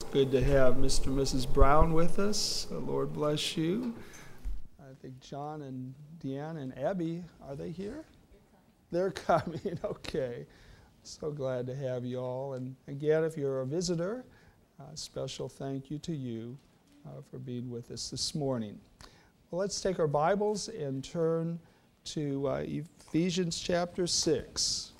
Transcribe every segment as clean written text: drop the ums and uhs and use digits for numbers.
Good to have Mr. and Mrs. Brown with us. Lord bless you. I think John and Deanna and Abby, are they here? They're coming. Okay. So glad to have you all. And again, if you're a visitor, a special thank you to you for being with us this morning. Well, let's take our Bibles and turn to Ephesians chapter 6.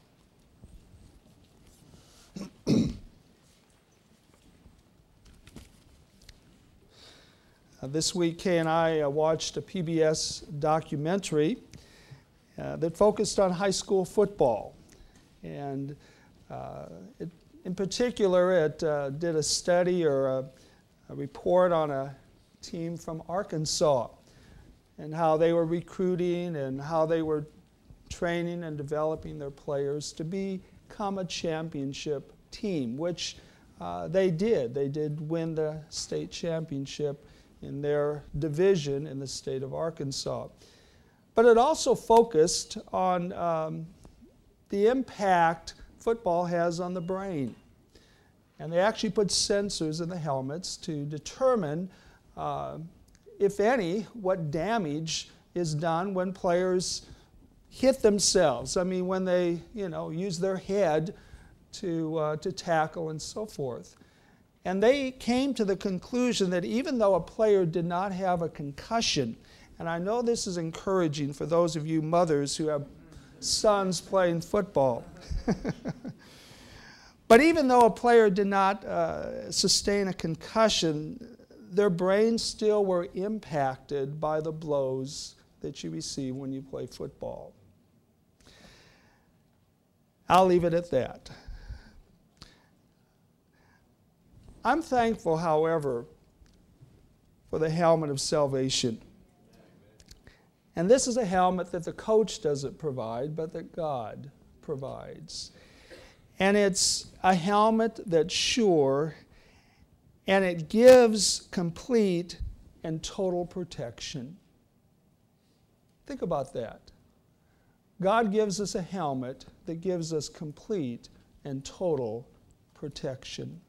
This week, Kay and I watched a PBS documentary that focused on high school football. And in particular, it did a study or a report on a team from Arkansas and how they were recruiting and how they were training and developing their players to become a championship team, which they did. They did win the state championship in their division in the state of Arkansas. But it also focused on the impact football has on the brain. And they actually put sensors in the helmets to determine, if any, what damage is done when players hit themselves. I mean, when they, use their head to tackle and so forth. And they came to the conclusion that even though a player did not have a concussion, and I know this is encouraging for those of you mothers who have sons playing football, but even though a player did not sustain a concussion, their brains still were impacted by the blows that you receive when you play football. I'll leave it at that. I'm thankful, however, for the helmet of salvation. And this is a helmet that the coach doesn't provide, but that God provides. And it's a helmet that's sure, and it gives complete and total protection. Think about that. God gives us a helmet that gives us complete and total protection.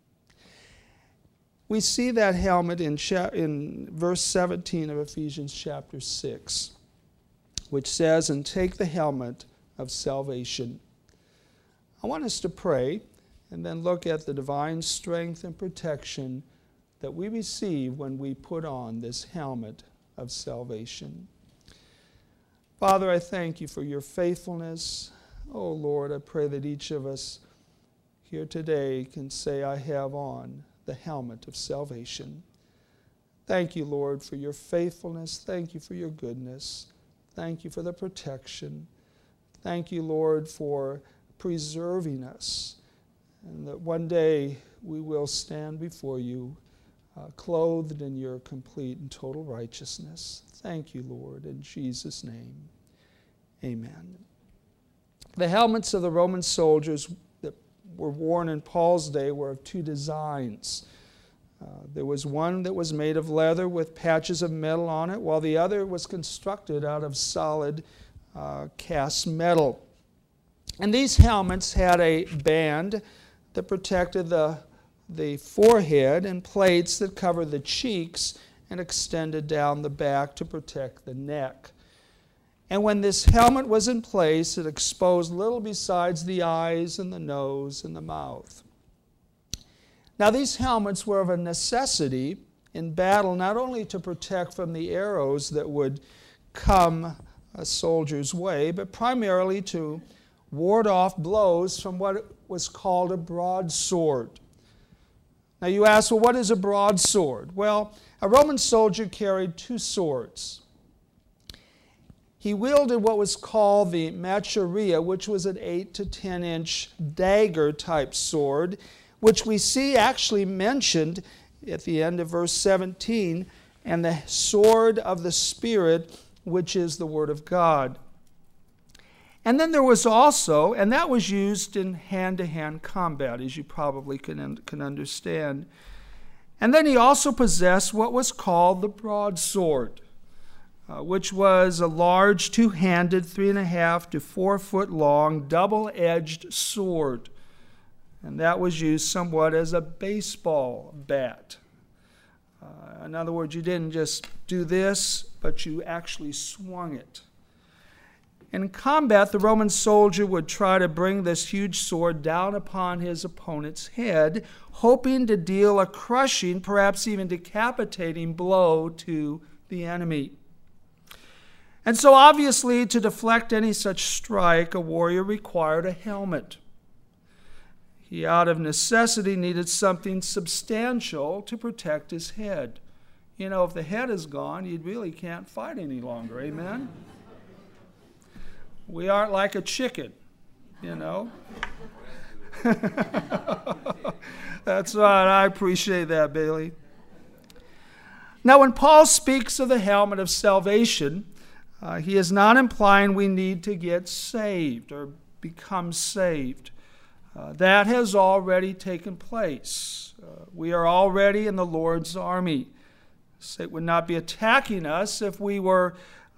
We see that helmet in verse 17 of Ephesians chapter 6, which says, "And take the helmet of salvation." I want us to pray and then look at the divine strength and protection that we receive when we put on this helmet of salvation. Father, I thank you for your faithfulness. Oh Lord, I pray that each of us here today can say, I have on the helmet of salvation. Thank you, Lord, for your faithfulness. Thank you for your goodness. Thank you for the protection. Thank you, Lord, for preserving us, and that one day we will stand before you clothed in your complete and total righteousness. Thank you, Lord, in Jesus' name. Amen. The helmets of the Roman soldiers that were worn in Paul's day were of two designs. There was one that was made of leather with patches of metal on it, while the other was constructed out of solid cast metal. And these helmets had a band that protected the forehead and plates that covered the cheeks and extended down the back to protect the neck. And when this helmet was in place, it exposed little besides the eyes and the nose and the mouth. Now, these helmets were of a necessity in battle, not only to protect from the arrows that would come a soldier's way, but primarily to ward off blows from what was called a broadsword. Now you ask, well, what is a broadsword? Well, a Roman soldier carried two swords. He wielded what was called the macharia, which was an 8 to 10 inch dagger type sword, which we see actually mentioned at the end of verse 17, and the sword of the Spirit, which is the Word of God. And then there was also, and that was used in hand-to-hand combat, as you probably can understand. And then he also possessed what was called the broadsword, which was a large two-handed, 3.5 to 4 foot long, double-edged sword. And that was used somewhat as a baseball bat. In other words, you didn't just do this, but you actually swung it. In combat, the Roman soldier would try to bring this huge sword down upon his opponent's head, hoping to deal a crushing, perhaps even decapitating blow to the enemy. And so obviously, to deflect any such strike, a warrior required a helmet. He, out of necessity, needed something substantial to protect his head. You know, if the head is gone, you really can't fight any longer, amen? We aren't like a chicken, you know. That's right, I appreciate that, Bailey. Now, when Paul speaks of the helmet of salvation, he is not implying we need to get saved or become saved. That has already taken place. We are already in the Lord's army. Satan would not be attacking us if we were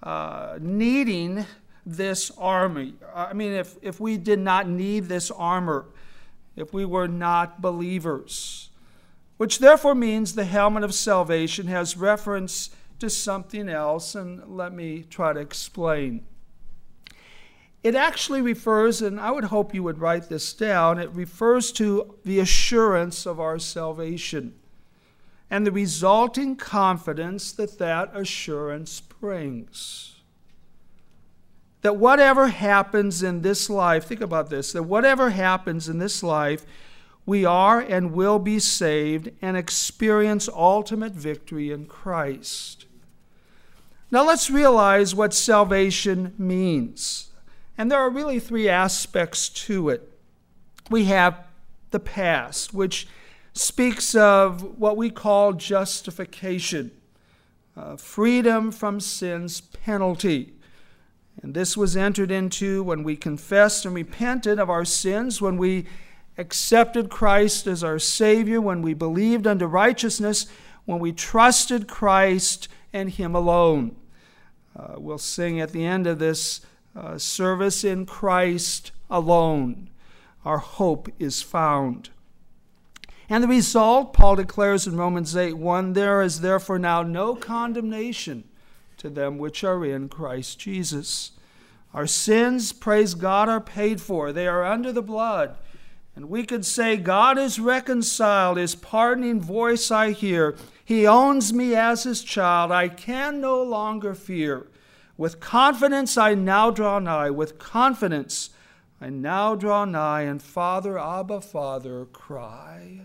needing this army. I mean, if we did not need this armor, if we were not believers. Which therefore means the helmet of salvation has reference to something else, and let me try to explain. It actually refers, and I would hope you would write this down, it refers to the assurance of our salvation and the resulting confidence that that assurance brings. That whatever happens in this life, think about this, that whatever happens in this life, we are and will be saved and experience ultimate victory in Christ. Now let's realize what salvation means. And there are really three aspects to it. We have the past, which speaks of what we call justification, freedom from sin's penalty. And this was entered into when we confessed and repented of our sins, when we accepted Christ as our Savior, when we believed unto righteousness, when we trusted Christ and Him alone. We'll sing at the end of this service, in Christ alone our hope is found. And the result, Paul declares in Romans 8:1, there is therefore now no condemnation to them which are in Christ Jesus. Our sins, praise God, are paid for. They are under the blood. And we could say, God is reconciled. His pardoning voice I hear. He owns me as His child. I can no longer fear. With confidence I now draw nigh. With confidence I now draw nigh. And Father, Abba, Father, cry.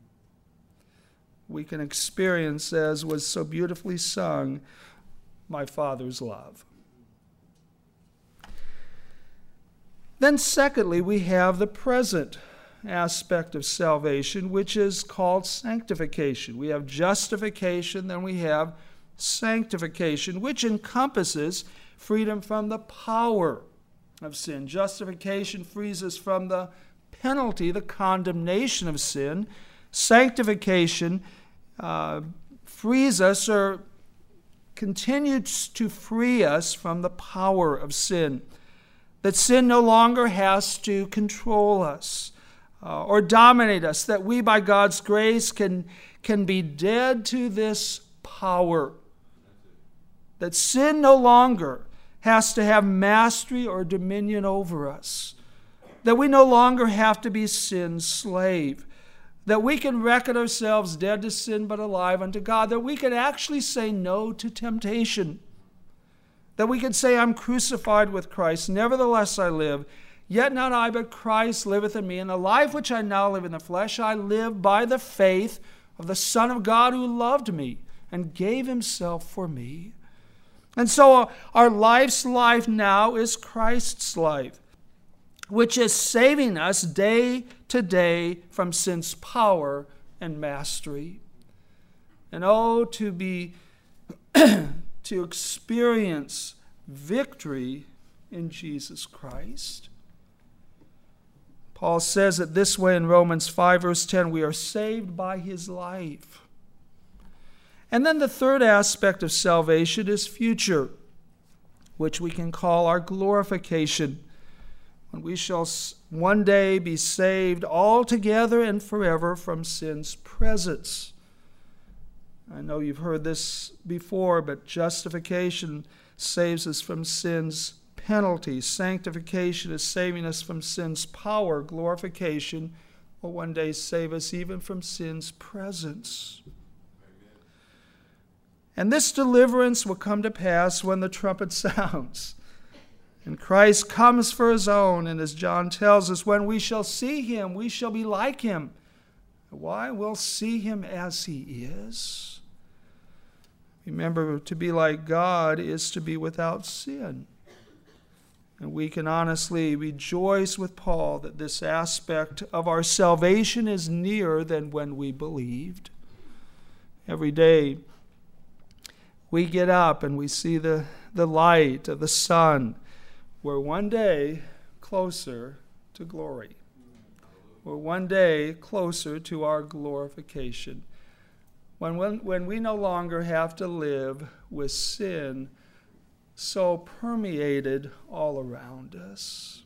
We can experience, as was so beautifully sung, my Father's love. Then secondly, we have the present aspect of salvation, which is called sanctification. We have justification, then we have sanctification, which encompasses freedom from the power of sin. Justification frees us from the penalty, the condemnation of sin. Sanctification frees us, or continues to free us from the power of sin. That sin no longer has to control us or dominate us, that we by God's grace can be dead to this power. That sin no longer has to have mastery or dominion over us. That we no longer have to be sin's slave. That we can reckon ourselves dead to sin but alive unto God. That we can actually say no to temptation. That we can say, I'm crucified with Christ, nevertheless I live. Yet not I, but Christ liveth in me. And the life which I now live in the flesh, I live by the faith of the Son of God who loved me and gave Himself for me. And so our life's life now is Christ's life, which is saving us day to day from sin's power and mastery. And to be to experience victory in Jesus Christ. Paul says it this way in Romans 5, verse 10, we are saved by His life. And then the third aspect of salvation is future, which we can call our glorification, when we shall one day be saved altogether and forever from sin's presence. I know you've heard this before, but justification saves us from sin's penalty. Sanctification is saving us from sin's power. Glorification will one day save us even from sin's presence. And this deliverance will come to pass when the trumpet sounds. And Christ comes for his own, and as John tells us, when we shall see him, we shall be like him. Why? We'll see him as he is. Remember, to be like God is to be without sin. And we can honestly rejoice with Paul that this aspect of our salvation is nearer than when we believed. Every day we get up and we see the light of the sun. We're one day closer to glory. We're one day closer to our glorification. When we no longer have to live with sin so permeated all around us.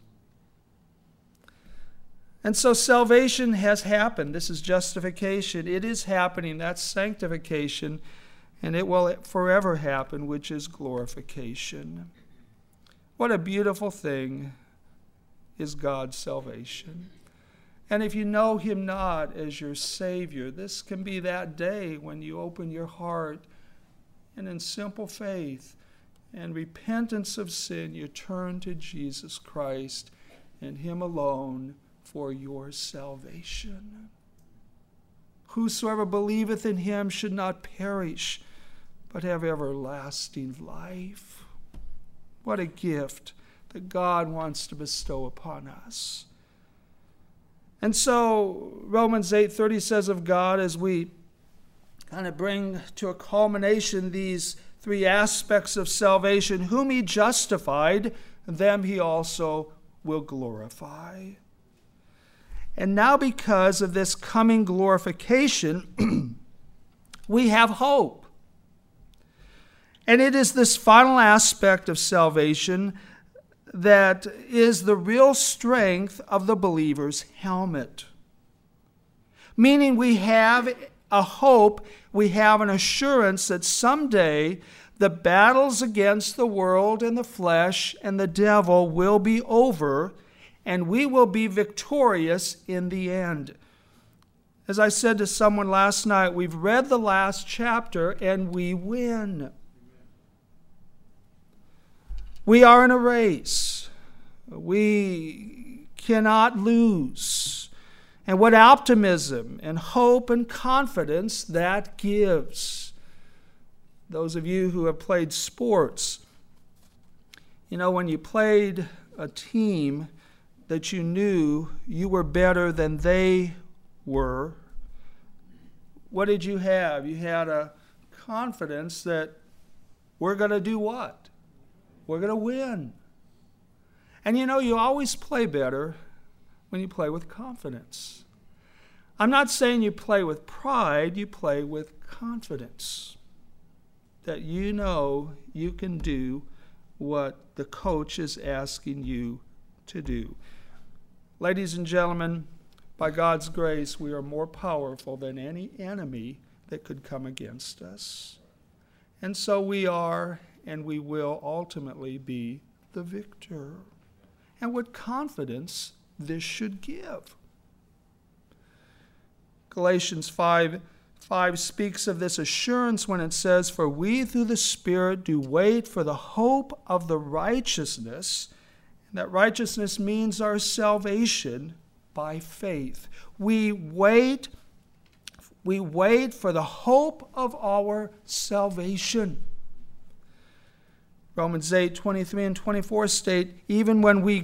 And so salvation has happened. This is justification. It is happening. That's sanctification. And it will forever happen, which is glorification. What a beautiful thing is God's salvation. And if you know him not as your Savior, this can be that day when you open your heart and in simple faith and repentance of sin, you turn to Jesus Christ and him alone for your salvation. Whosoever believeth in him should not perish, but have everlasting life. What a gift that God wants to bestow upon us. And so Romans 8:30 says of God, as we kind of bring to a culmination these three aspects of salvation, whom he justified, them he also will glorify. And now because of this coming glorification, we have hope. And it is this final aspect of salvation that is the real strength of the believer's helmet. Meaning we have a hope, we have an assurance that someday the battles against the world and the flesh and the devil will be over, and we will be victorious in the end. As I said to someone last night, we've read the last chapter and we win. We are in a race. We cannot lose. And what optimism and hope and confidence that gives. Those of you who have played sports, you know, when you played a team that you knew you were better than they were, what did you have? You had a confidence that we're going to do what? We're going to win. And you know, you always play better when you play with confidence. I'm not saying you play with pride, you play with confidence. That you know you can do what the coach is asking you to do. Ladies and gentlemen, by God's grace, we are more powerful than any enemy that could come against us. And so we are, and we will ultimately be the victor. And what confidence this should give. Galatians 5 speaks of this assurance when it says, "For we through the Spirit do wait for the hope of the righteousness." And that righteousness means our salvation by faith. We wait for the hope of our salvation. Romans 8:23 and 24 state, even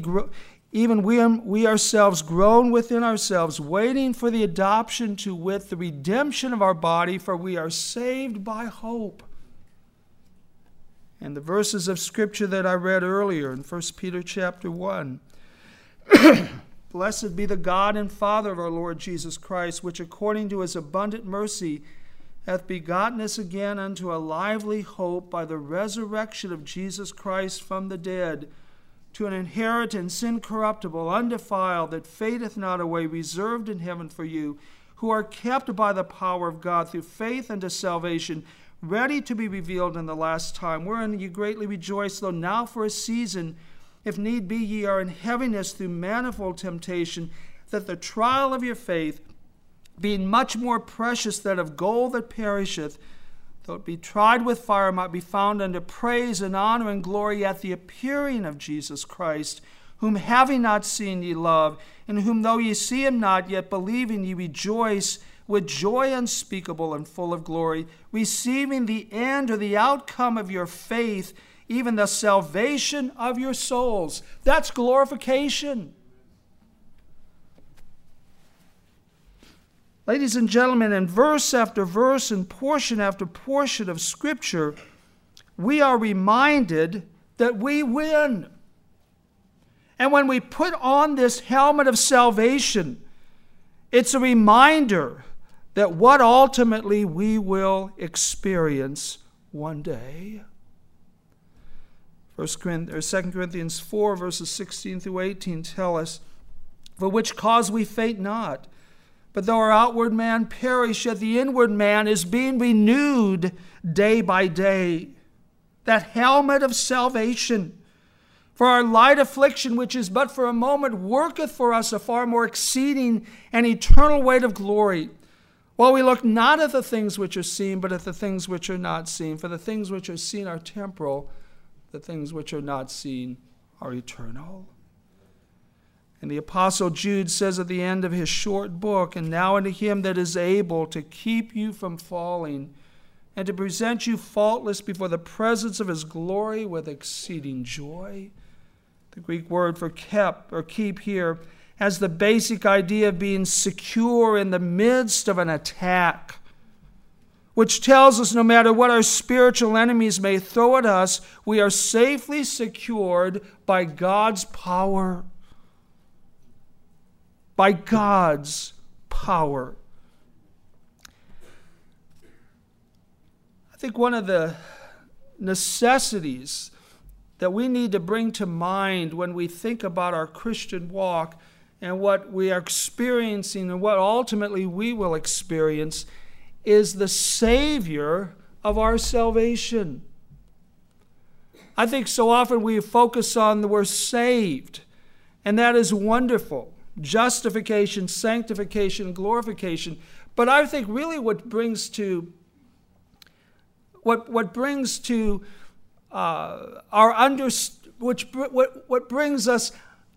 we ourselves groan within ourselves, waiting for the adoption to wit, the redemption of our body, for we are saved by hope. And the verses of Scripture that I read earlier in 1 Peter chapter 1. Blessed be the God and Father of our Lord Jesus Christ, which according to his abundant mercy hath begotten us again unto a lively hope by the resurrection of Jesus Christ from the dead, to an inheritance incorruptible, undefiled, that fadeth not away, reserved in heaven for you, who are kept by the power of God through faith unto salvation, ready to be revealed in the last time, wherein ye greatly rejoice, though now for a season, if need be, ye are in heaviness through manifold temptation, that the trial of your faith, being much more precious than of gold that perisheth, though it be tried with fire, might be found unto praise and honor and glory at the appearing of Jesus Christ, whom having not seen ye love, in whom though ye see him not, yet believing ye rejoice with joy unspeakable and full of glory, receiving the end or the outcome of your faith, even the salvation of your souls. That's glorification. Ladies and gentlemen, in verse after verse and portion after portion of Scripture, we are reminded that we win. And when we put on this helmet of salvation, it's a reminder that what ultimately we will experience one day. 2 Corinthians 4, verses 16 through 18 tell us, for which cause we faint not, but though our outward man perish, yet the inward man is being renewed day by day. That helmet of salvation. For our light affliction, which is but for a moment, worketh for us a far more exceeding and eternal weight of glory. While we look not at the things which are seen, but at the things which are not seen. For the things which are seen are temporal, the things which are not seen are eternal. And the Apostle Jude says at the end of his short book, and now unto him that is able to keep you from falling, and to present you faultless before the presence of his glory with exceeding joy. The Greek word for kept or keep here has the basic idea of being secure in the midst of an attack, which tells us no matter what our spiritual enemies may throw at us, we are safely secured by God's power. By God's power. I think one of the necessities that we need to bring to mind when we think about our Christian walk and what we are experiencing and what ultimately we will experience is the Savior of our salvation. I think so often we focus on the word saved, and that is wonderful. Justification, sanctification, glorification. But I think really what brings us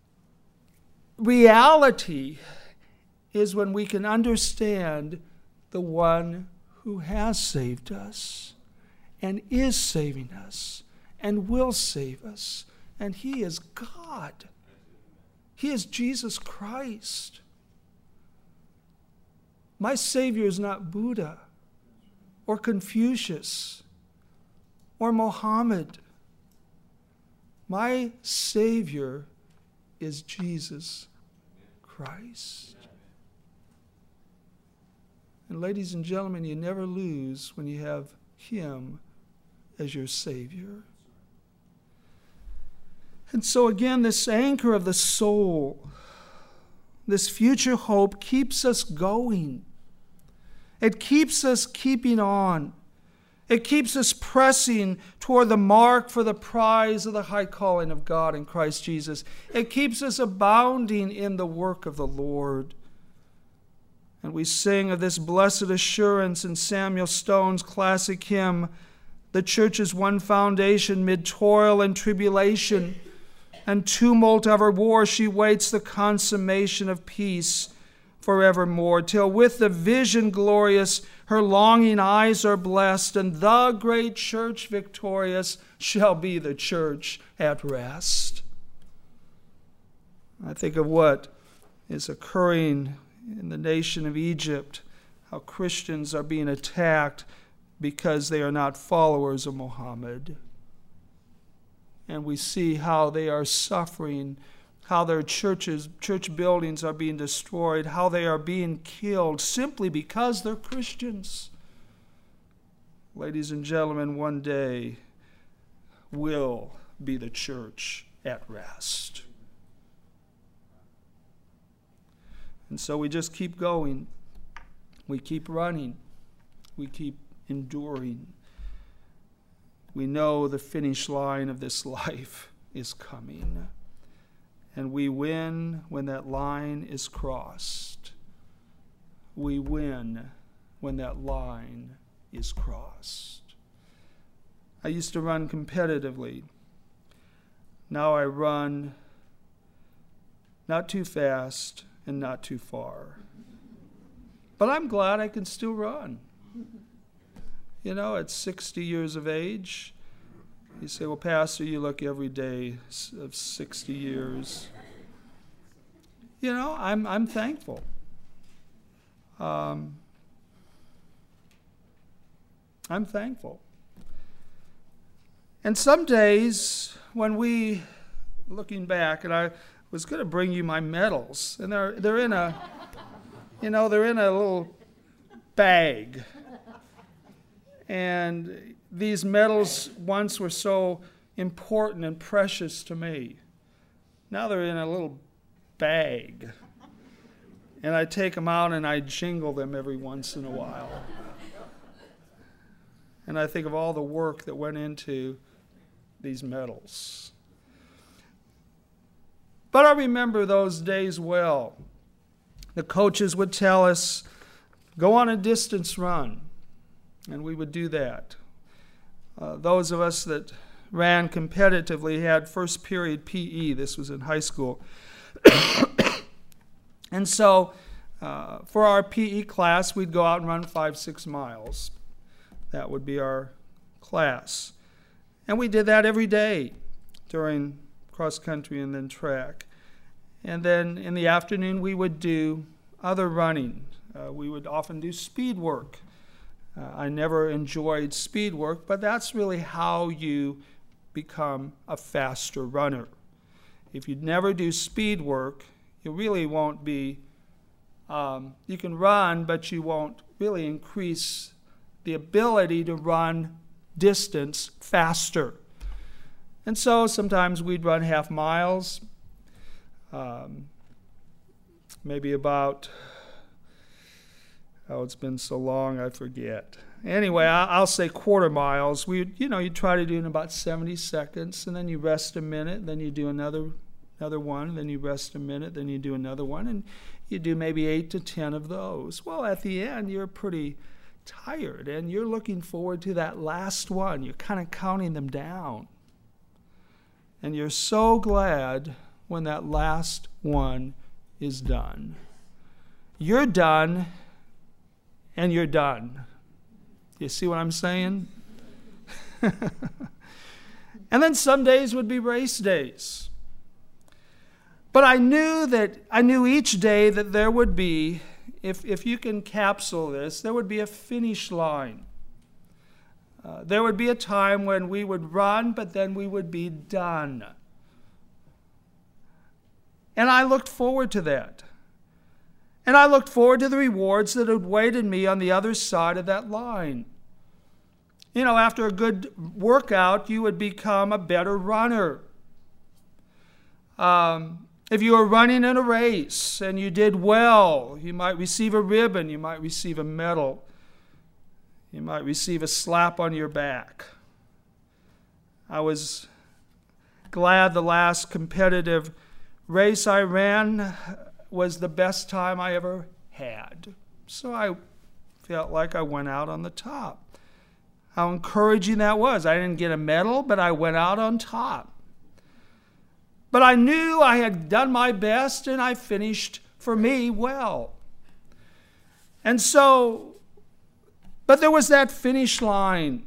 reality is when we can understand the one who has saved us and is saving us and will save us. And he is God. He is Jesus Christ. My Savior is not Buddha or Confucius or Mohammed. My Savior is Jesus Christ. And ladies and gentlemen, you never lose when you have him as your Savior. And so again, this anchor of the soul, this future hope keeps us going. It keeps us keeping on. It keeps us pressing toward the mark for the prize of the high calling of God in Christ Jesus. It keeps us abounding in the work of the Lord. And we sing of this blessed assurance in Samuel Stone's classic hymn, "The church's one foundation mid toil and tribulation and tumult of her war, she waits the consummation of peace forevermore, till with the vision glorious her longing eyes are blessed, and the great church victorious shall be the church at rest." I think of what is occurring in the nation of Egypt, how Christians are being attacked because they are not followers of Muhammad. And we see how they are suffering, how their church buildings are being destroyed, how they are being killed simply because they're Christians. Ladies and gentlemen, one day will be the church at rest. And so we just keep going. We keep running. We keep enduring. We know the finish line of this life is coming. And we win when that line is crossed. We win when that line is crossed. I used to run competitively. Now I run not too fast and not too far. But I'm glad I can still run. You know, at 60 years of age, you say, well, Pastor, you look every day of 60 years. You know, I'm thankful. I'm thankful. And some days when looking back, and I was going to bring you my medals, and they're in a, they're in a little bag. And these medals once were so important and precious to me. Now they're in a little bag. And I take them out and I jingle them every once in a while. And I think of all the work that went into these medals. But I remember those days well. The coaches would tell us, go on a distance run. And we would do that. Those of us that ran competitively had first period PE. This was in high school. And so for our PE class, we'd go out and run 5-6 miles. That would be our class. And we did that every day during cross country and then track. And then in the afternoon, we would do other running. We would often do speed work. I never enjoyed speed work, but that's really how you become a faster runner. If you never do speed work, you really won't be, you can run, but you won't really increase the ability to run distance faster. And so sometimes we'd run half miles, maybe about, it's been so long I forget. Anyway, I'll say quarter miles. You try to do it in about 70 seconds, and then you rest a minute, then you do another one, then you rest a minute, then you do another one, and you do maybe 8 to 10 of those. Well, at the end, you're pretty tired, and you're looking forward to that last one. You're kind of counting them down. And you're so glad when that last one is done. You're done, and you're done. You see what I'm saying? And then some days would be race days. But I knew each day that there would be, if you can capsule this, there would be a finish line. There would be a time when we would run, but then we would be done. And I looked forward to that. And I looked forward to the rewards that awaited me on the other side of that line. You know, after a good workout, you would become a better runner. If you were running in a race and you did well, you might receive a ribbon, you might receive a medal, you might receive a slap on your back. I was glad the last competitive race I ran was the best time I ever had. So I felt like I went out on the top. How encouraging that was. I didn't get a medal, but I went out on top. But I knew I had done my best, and I finished, for me, well. And so, but there was that finish line.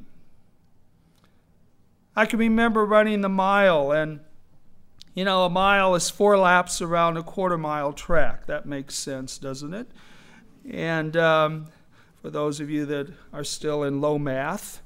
I can remember running the mile, and you know, a mile is 4 laps around a quarter-mile track. That makes sense, doesn't it? And for those of you that are still in low math,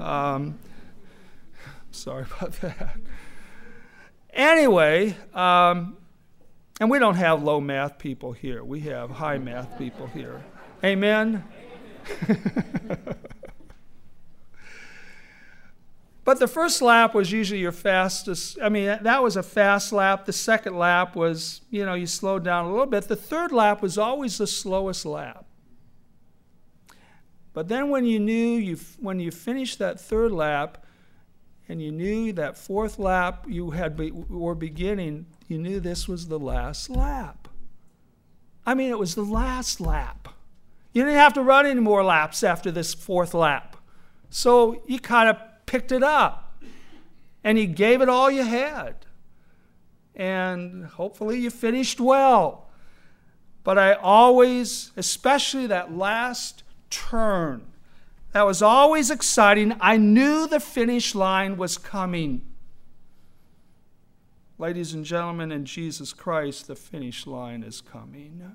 sorry about that. Anyway, and we don't have low math people here. We have high math people here. Amen? But the first lap was usually your fastest. I mean, that was a fast lap. The second lap was, you slowed down a little bit. The third lap was always the slowest lap. But then when you finished that third lap, and you knew that fourth lap were beginning, you knew this was the last lap. I mean, it was the last lap. You didn't have to run any more laps after this fourth lap. So you kind of picked it up, and you gave it all you had. And hopefully you finished well. But I always, especially that last turn, that was always exciting. I knew the finish line was coming. Ladies and gentlemen, in Jesus Christ, the finish line is coming.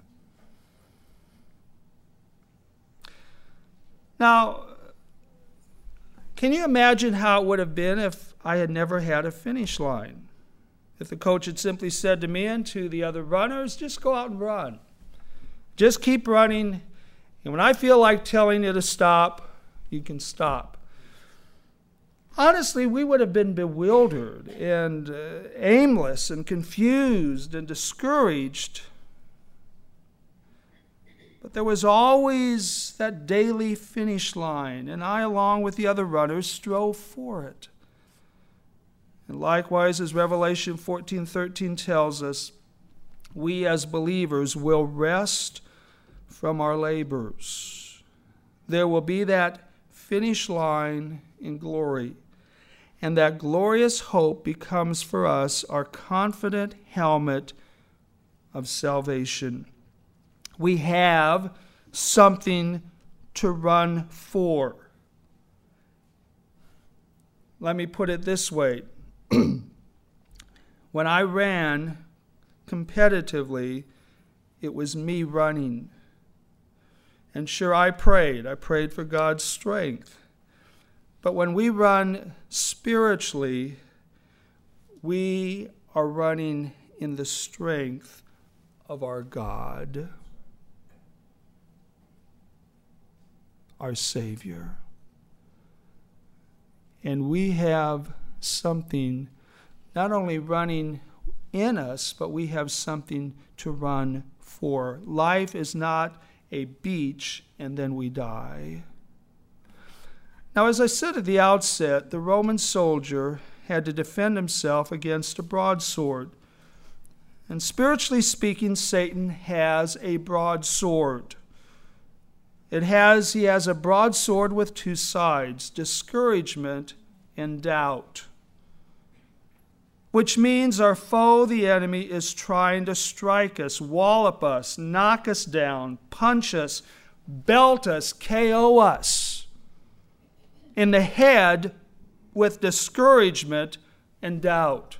Now, can you imagine how it would have been if I had never had a finish line? If the coach had simply said to me and to the other runners, just go out and run. Just keep running. And when I feel like telling you to stop, you can stop. Honestly, we would have been bewildered and aimless and confused and discouraged. But there was always that daily finish line, and I, along with the other runners, strove for it. And likewise, as Revelation 14:13 tells us, we as believers will rest from our labors. There will be that finish line in glory, and that glorious hope becomes for us our confident helmet of salvation. We have something to run for. Let me put it this way. When I ran competitively, it was me running. And sure, I prayed. I prayed for God's strength. But when we run spiritually, we are running in the strength of our God, our Savior. And we have something not only running in us, but we have something to run for. Life is not a beach and then we die. Now, as I said at the outset, the Roman soldier had to defend himself against a broadsword. And spiritually speaking, Satan has a broadsword. He has a broadsword with two sides, discouragement and doubt. Which means our foe, the enemy, is trying to strike us, wallop us, knock us down, punch us, belt us, KO us in the head with discouragement and doubt.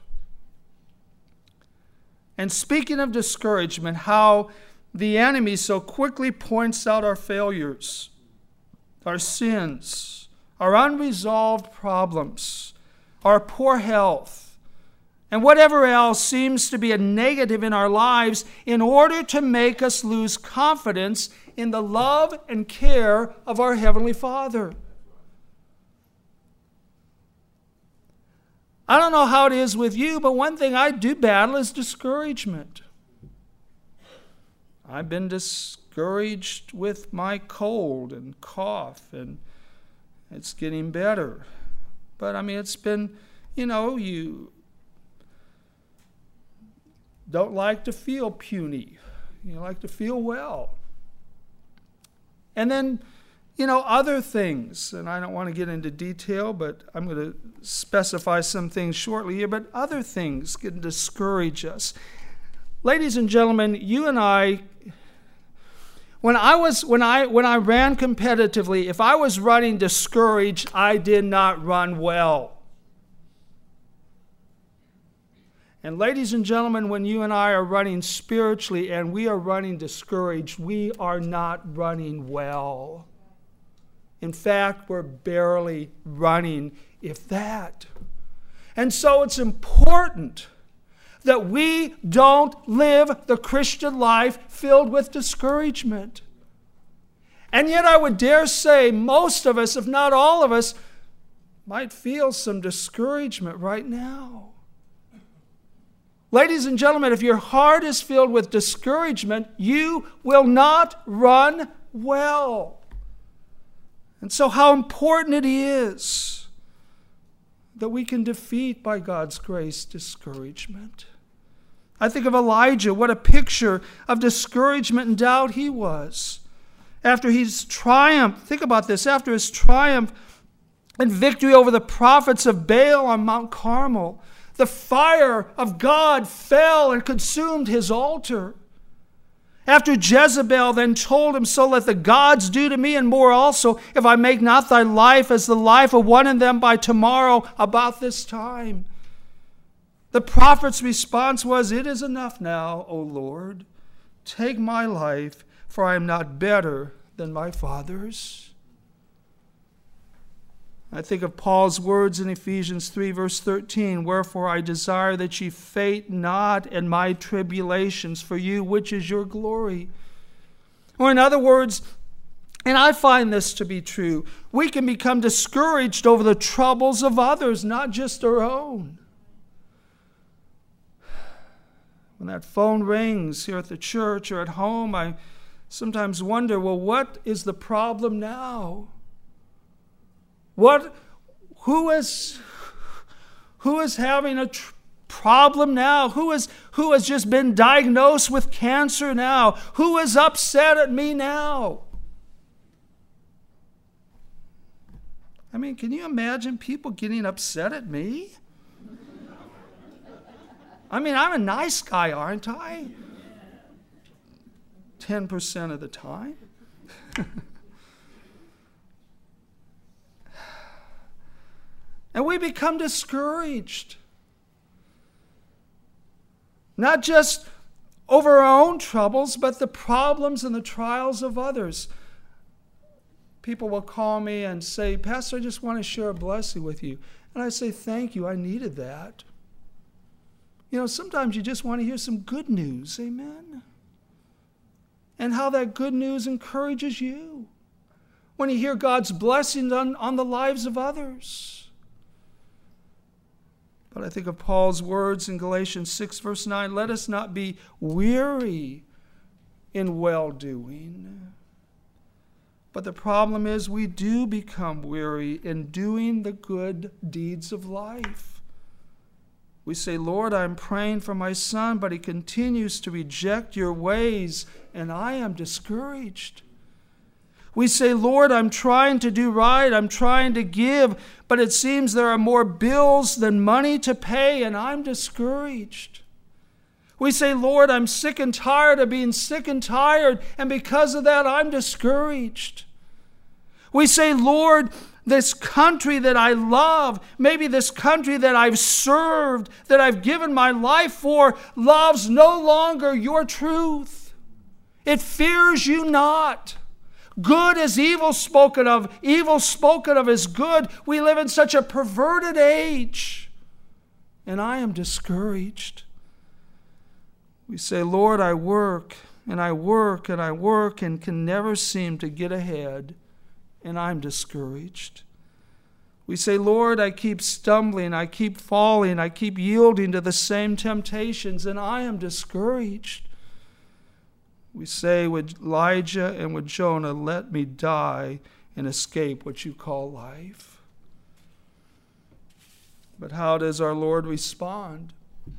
And speaking of discouragement, how the enemy so quickly points out our failures, our sins, our unresolved problems, our poor health, and whatever else seems to be a negative in our lives in order to make us lose confidence in the love and care of our Heavenly Father. I don't know how it is with you, but one thing I do battle is discouragement. I've been discouraged with my cold and cough, and it's getting better. But it's been, you don't like to feel puny. You like to feel well. And then, other things, and I don't want to get into detail, but I'm going to specify some things shortly here, but other things can discourage us. Ladies and gentlemen, you and I, when I ran competitively, if I was running discouraged, I did not run well. And ladies and gentlemen, when you and I are running spiritually and we are running discouraged, we are not running well. In fact, we're barely running, if that. And so it's important that we don't live the Christian life filled with discouragement. And yet I would dare say most of us, if not all of us, might feel some discouragement right now. Ladies and gentlemen, if your heart is filled with discouragement, you will not run well. And so how important it is that we can defeat, by God's grace, discouragement. I think of Elijah, what a picture of discouragement and doubt he was. After his triumph, think about this, after his triumph and victory over the prophets of Baal on Mount Carmel, the fire of God fell and consumed his altar. After Jezebel then told him, so let the gods do to me and more also, if I make not thy life as the life of one of them by tomorrow about this time. The prophet's response was, it is enough now, O Lord. Take my life, for I am not better than my fathers. I think of Paul's words in Ephesians 3, verse 13, wherefore I desire that ye faint not in my tribulations for you, which is your glory. Or in other words, and I find this to be true, we can become discouraged over the troubles of others, not just our own. When that phone rings here at the church or at home, I sometimes wonder, well, what is the problem now? Who is having a problem now? Who has just been diagnosed with cancer now? Who is upset at me now? I mean, can you imagine people getting upset at me? I mean, I'm a nice guy, aren't I? 10% of the time. And we become discouraged. Not just over our own troubles, but the problems and the trials of others. People will call me and say, Pastor, I just want to share a blessing with you. And I say, thank you, I needed that. You know, sometimes you just want to hear some good news, amen? And how that good news encourages you. When you hear God's blessings on the lives of others. But I think of Paul's words in Galatians 6, verse 9, let us not be weary in well-doing. But the problem is we do become weary in doing the good deeds of life. We say, Lord, I'm praying for my son, but he continues to reject your ways, and I am discouraged. We say, Lord, I'm trying to do right, I'm trying to give, but it seems there are more bills than money to pay, and I'm discouraged. We say, Lord, I'm sick and tired of being sick and tired, and because of that, I'm discouraged. We say, Lord, this country that I love, maybe this country that I've served, that I've given my life for, loves no longer your truth. It fears you not. Good is evil spoken of is good. We live in such a perverted age, and I am discouraged. We say, Lord, I work, and I work, and I work, and can never seem to get ahead, and I'm discouraged. We say, Lord, I keep stumbling, I keep falling, I keep yielding to the same temptations, and I am discouraged. We say with Elijah and with Jonah, let me die and escape what you call life. But how does our Lord respond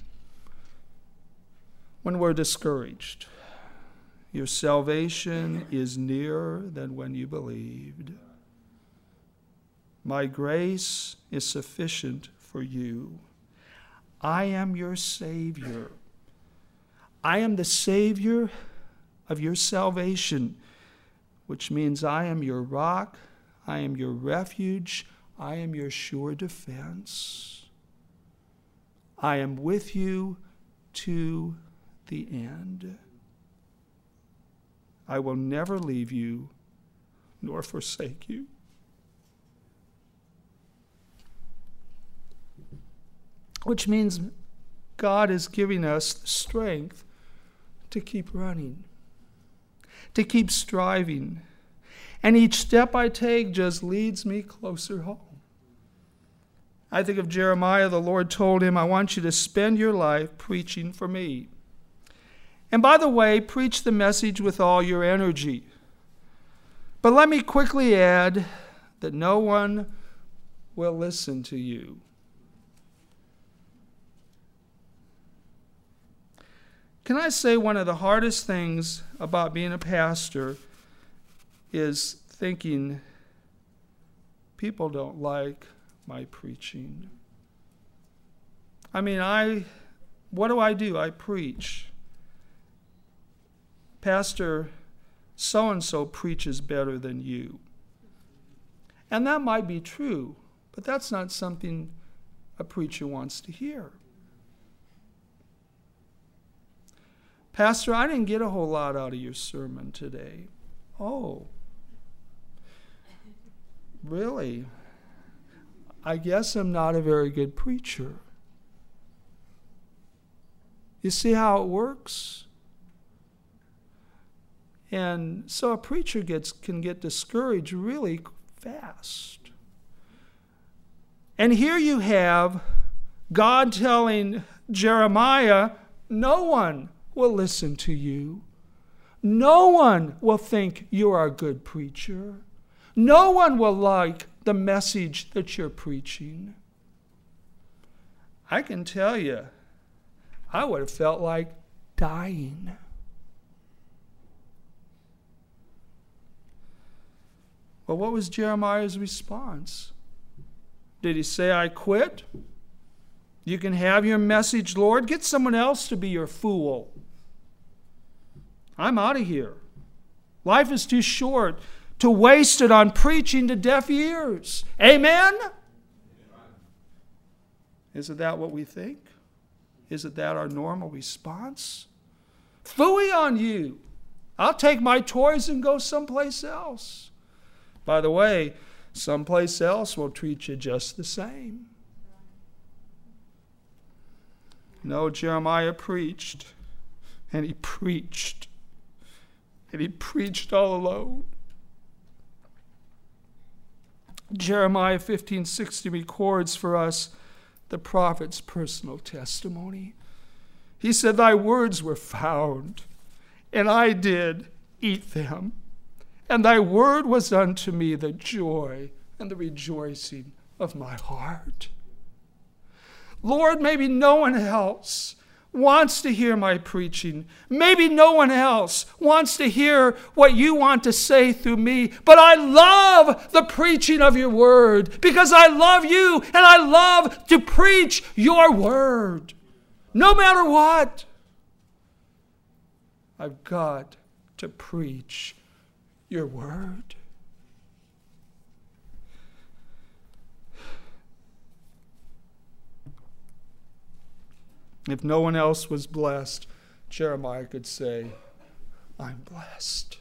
when we're discouraged? Your salvation is nearer than when you believed. My grace is sufficient for you. I am your Savior. I am the Savior of your salvation, which means I am your rock, I am your refuge, I am your sure defense. I am with you to the end. I will never leave you nor forsake you. Which means God is giving us the strength to keep running, to keep striving. And each step I take just leads me closer home. I think of Jeremiah. The Lord told him, I want you to spend your life preaching for me. And by the way, preach the message with all your energy. But let me quickly add that no one will listen to you. Can I say one of the hardest things about being a pastor is thinking people don't like my preaching. I mean, what do? I preach. Pastor so-and-so preaches better than you. And that might be true, but that's not something a preacher wants to hear. Pastor, I didn't get a whole lot out of your sermon today. Oh, really? I guess I'm not a very good preacher. You see how it works? And so a preacher can get discouraged really fast. And here you have God telling Jeremiah, no one will listen to you. No one will think you are a good preacher. No one will like the message that you're preaching. I can tell you, I would have felt like dying. Well, what was Jeremiah's response? Did he say, I quit? You can have your message, Lord. Get someone else to be your fool. I'm out of here. Life is too short to waste it on preaching to deaf ears. Amen? Isn't that what we think? Isn't that our normal response? Phooey on you. I'll take my toys and go someplace else. By the way, someplace else will treat you just the same. No, Jeremiah preached, and he preached, and he preached all alone. Jeremiah 15:60 records for us the prophet's personal testimony. He said, thy words were found, and I did eat them. And thy word was unto me the joy and the rejoicing of my heart. Lord, maybe no one else wants to hear my preaching. Maybe no one else wants to hear what you want to say through me. But I love the preaching of your word because I love you and I love to preach your word. No matter what, I've got to preach your word. If no one else was blessed, Jeremiah could say, I'm blessed.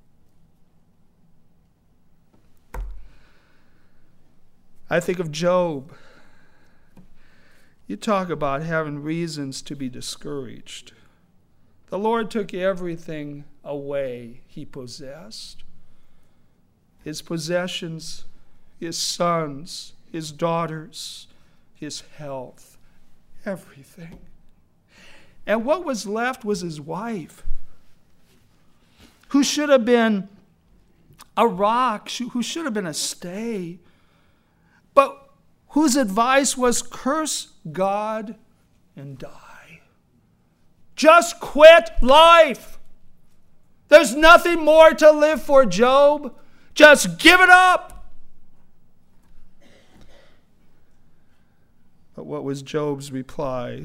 I think of Job. You talk about having reasons to be discouraged. The Lord took everything away he possessed. His possessions, his sons, his daughters, his health, everything. And what was left was his wife, who should have been a rock, who should have been a stay, but whose advice was curse God and die. Just quit life. There's nothing more to live for, Job. Just give it up. But what was Job's reply?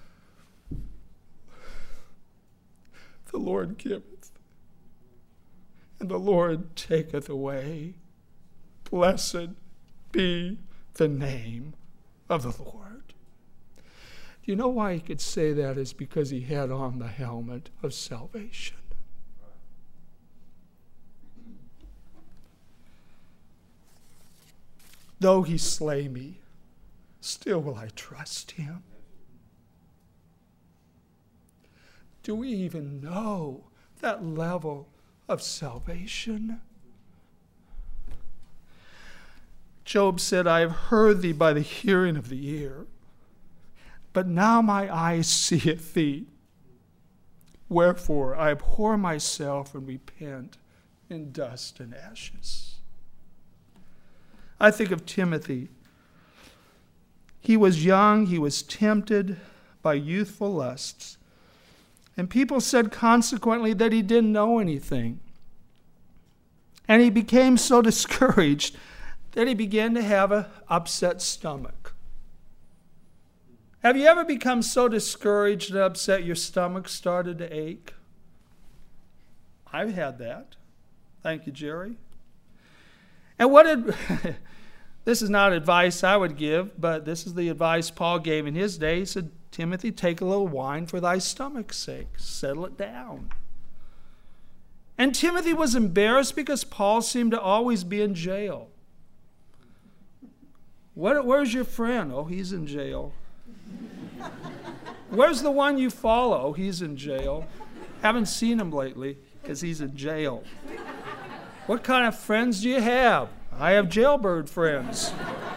The Lord giveth, and the Lord taketh away. Blessed be the name of the Lord. Do you know why he could say that? Is because he had on the helmet of salvation. Though he slay me, still will I trust him. Do we even know that level of salvation? Job said, I have heard thee by the hearing of the ear, but now my eye seeth thee. Wherefore I abhor myself and repent in dust and ashes. I think of Timothy. He was young, he was tempted by youthful lusts, and people said consequently that he didn't know anything. And he became so discouraged that he began to have an upset stomach. Have you ever become so discouraged and upset your stomach started to ache? I've had that. Thank you, Jerry. And this is not advice I would give, but this is the advice Paul gave in his day. He said, Timothy, take a little wine for thy stomach's sake. Settle it down. And Timothy was embarrassed because Paul seemed to always be in jail. Where's your friend? Oh, he's in jail. Where's the one you follow? He's in jail. Haven't seen him lately because he's in jail. What kind of friends do you have? I have jailbird friends.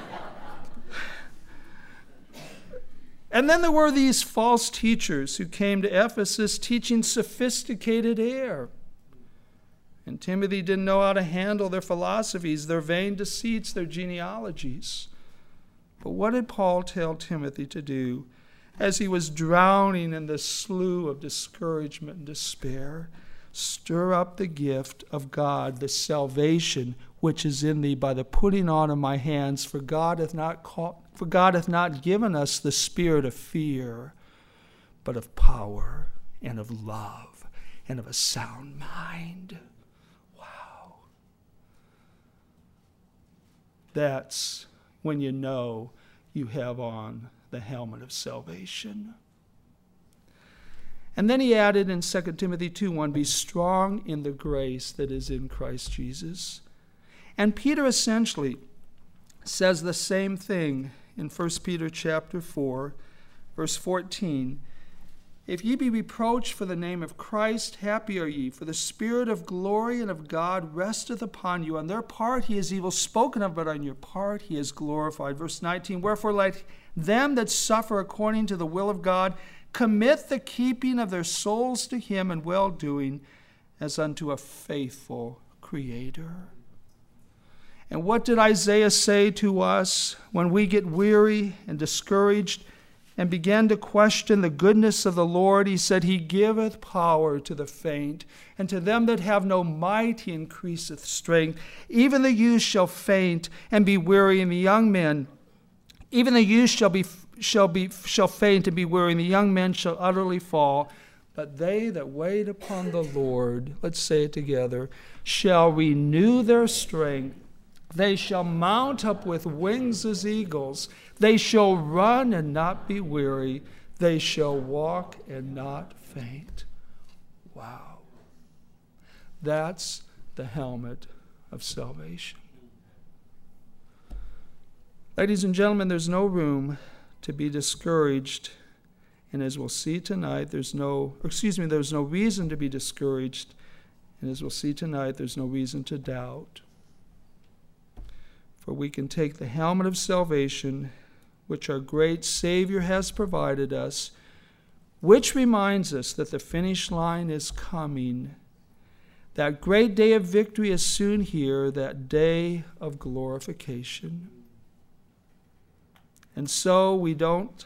And then there were these false teachers who came to Ephesus teaching sophisticated air. And Timothy didn't know how to handle their philosophies, their vain deceits, their genealogies. But what did Paul tell Timothy to do as he was drowning in the slough of discouragement and despair? Stir up the gift of God, the salvation which is in thee by the putting on of my hands. For God hath not given us the spirit of fear, but of power and of love and of a sound mind. Wow. That's when you know you have on the helmet of salvation. And then he added in 2 Timothy 2:1, be strong in the grace that is in Christ Jesus. And Peter essentially says the same thing in 1 Peter chapter 4, verse 14. If ye be reproached for the name of Christ, happy are ye, for the Spirit of glory and of God resteth upon you. On their part he is evil spoken of, but on your part he is glorified. Verse 19, wherefore let them that suffer according to the will of God commit the keeping of their souls to him in well-doing as unto a faithful Creator. And what did Isaiah say to us when we get weary and discouraged and begin to question the goodness of the Lord? He said, he giveth power to the faint, and to them that have no might he increaseth strength. Even the youth shall faint and be weary, and the young men, even the youth shall faint and be weary, and the young men shall utterly fall. But they that wait upon the Lord, let's say it together, shall renew their strength. They shall mount up with wings as eagles. They shall run and not be weary. They shall walk and not faint. Wow. That's the helmet of salvation. Ladies and gentlemen, there's no room to be discouraged. And as we'll see tonight, there's no reason to be discouraged. And as we'll see tonight, there's no reason to doubt. For we can take the helmet of salvation, which our great Savior has provided us, which reminds us that the finish line is coming. That great day of victory is soon here, that day of glorification. And so we don't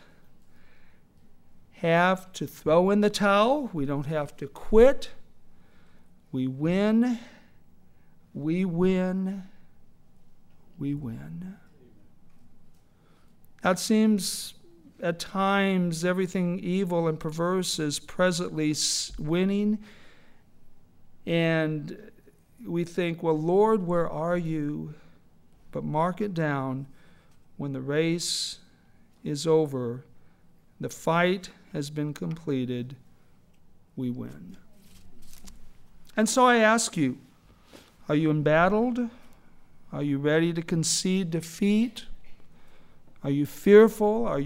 have to throw in the towel. We don't have to quit. We win. We win. We win. It seems at times everything evil and perverse is presently winning. And we think, well, Lord, where are you? But mark it down, when the race is over, the fight has been completed, we win. And so I ask you, are you embattled? Are you ready to concede defeat? Are you fearful? Are you